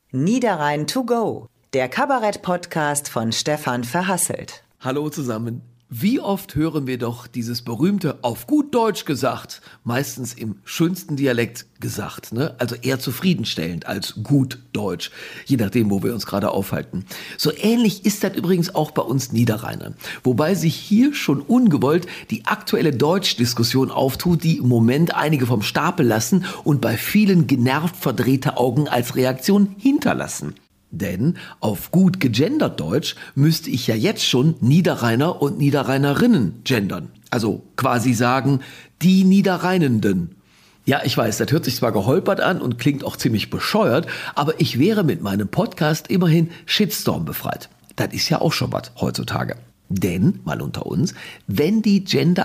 Niederrhein to go, der Kabarett-Podcast von Stefan Verhasselt. Hallo zusammen. Wie oft hören wir doch dieses berühmte auf gut Deutsch gesagt, meistens im schönsten Dialekt gesagt, ne? Also eher zufriedenstellend als gut Deutsch, je nachdem, wo wir uns gerade aufhalten. So ähnlich ist das übrigens auch bei uns Niederrheinern, wobei sich hier schon ungewollt die aktuelle Deutschdiskussion auftut, die im Moment einige vom Stapel lassen und bei vielen genervt verdrehte Augen als Reaktion hinterlassen. Denn auf gut gegendert Deutsch müsste ich ja jetzt schon Niederrheiner und Niederrheinerinnen gendern. Also quasi sagen, die Niederrheinenden. Ja, ich weiß, das hört sich zwar geholpert an und klingt auch ziemlich bescheuert, aber ich wäre mit meinem Podcast immerhin Shitstorm befreit. Das ist ja auch schon was heutzutage. Denn, mal unter uns, wenn die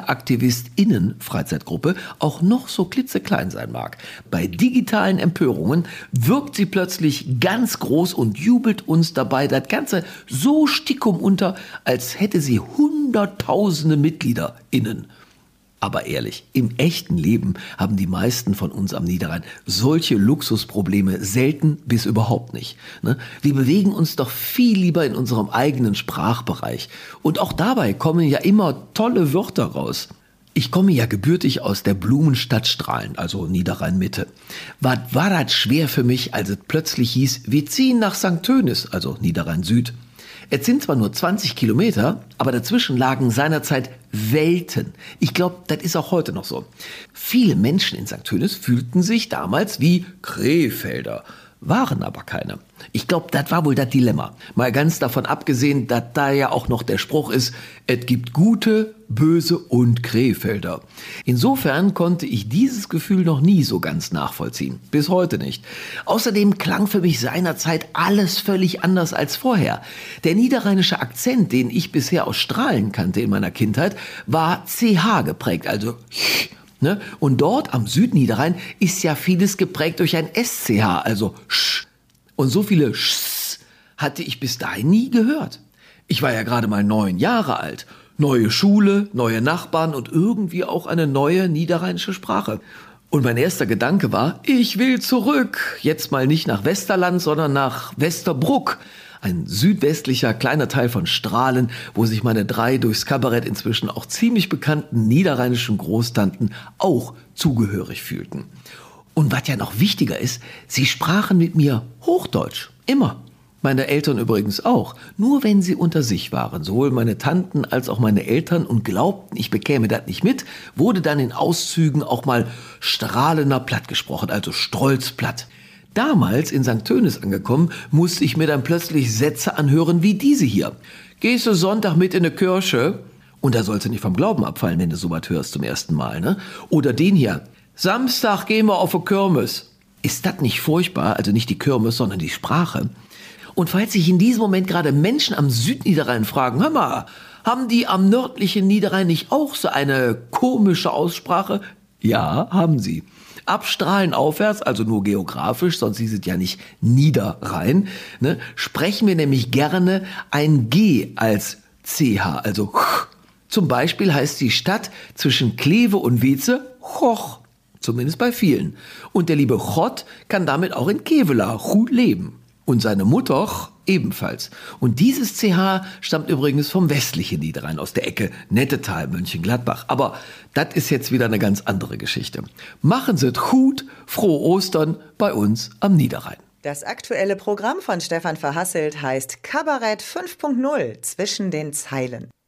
GenderaktivistInnen-Freizeitgruppe auch noch so klitzeklein sein mag, bei digitalen Empörungen wirkt sie plötzlich ganz groß und jubelt uns dabei das Ganze so stickum unter, als hätte sie hunderttausende MitgliederInnen. Aber ehrlich, im echten Leben haben die meisten von uns am Niederrhein solche Luxusprobleme selten bis überhaupt nicht. Ne? Wir bewegen uns doch viel lieber in unserem eigenen Sprachbereich. Und auch dabei kommen ja immer tolle Wörter raus. Ich komme ja gebürtig aus der Blumenstadt Strahlen, also Niederrhein-Mitte. Was war das schwer für mich, als es plötzlich hieß, wir ziehen nach St. Tönis, also Niederrhein-Süd. Es sind zwar nur 20 Kilometer, aber dazwischen lagen seinerzeit Welten. Ich glaube, das ist auch heute noch so. Viele Menschen in St. Tönis fühlten sich damals wie Krefelder, waren aber keine. Ich glaube, das war wohl das Dilemma. Mal ganz davon abgesehen, dass da ja auch noch der Spruch ist, es gibt gute, böse und Krefelder. Insofern konnte ich dieses Gefühl noch nie so ganz nachvollziehen. Bis heute nicht. Außerdem klang für mich seinerzeit alles völlig anders als vorher. Der niederrheinische Akzent, den ich bisher aus Strahlen kannte in meiner Kindheit, war CH geprägt, also ne? Und dort am Südniederrhein ist ja vieles geprägt durch ein SCH, also sch. Und so viele Schs hatte ich bis dahin nie gehört. Ich war ja gerade mal 9 Jahre alt. Neue Schule, neue Nachbarn und irgendwie auch eine neue niederrheinische Sprache. Und mein erster Gedanke war, ich will zurück. Jetzt mal nicht nach Westerland, sondern nach Westerbruck. Ein südwestlicher kleiner Teil von Strahlen, wo sich meine 3 durchs Kabarett inzwischen auch ziemlich bekannten niederrheinischen Großtanten auch zugehörig fühlten. Und was ja noch wichtiger ist, sie sprachen mit mir Hochdeutsch. Immer. Meine Eltern übrigens auch. Nur wenn sie unter sich waren. Sowohl meine Tanten als auch meine Eltern und glaubten, ich bekäme das nicht mit, wurde dann in Auszügen auch mal Strahlener Platt gesprochen, also Strolzplatt. Damals in St. Tönis angekommen, musste ich mir dann plötzlich Sätze anhören wie diese hier. Gehst du Sonntag mit in eine Kirche? Und da sollst du nicht vom Glauben abfallen, wenn du sowas hörst zum ersten Mal, ne? Oder den hier. Samstag gehen wir auf eine Kirmes. Ist das nicht furchtbar? Also nicht die Kirmes, sondern die Sprache. Und falls sich in diesem Moment gerade Menschen am Südniederrhein fragen, hör mal, haben die am nördlichen Niederrhein nicht auch so eine komische Aussprache? Ja, haben sie. Ab Strahlen aufwärts, also nur geografisch, sonst hieß es ja nicht Niederrhein, ne, sprechen wir nämlich gerne ein G als CH, also ch. Zum Beispiel heißt die Stadt zwischen Kleve und Weze Choch, zumindest bei vielen. Und der liebe Chott kann damit auch in Kevela gut leben. Und seine Mutter ebenfalls. Und dieses CH stammt übrigens vom westlichen Niederrhein, aus der Ecke Nettetal, Mönchengladbach. Aber das ist jetzt wieder eine ganz andere Geschichte. Machen Sie es gut, frohe Ostern bei uns am Niederrhein. Das aktuelle Programm von Stefan Verhasselt heißt Kabarett 5.0 zwischen den Zeilen.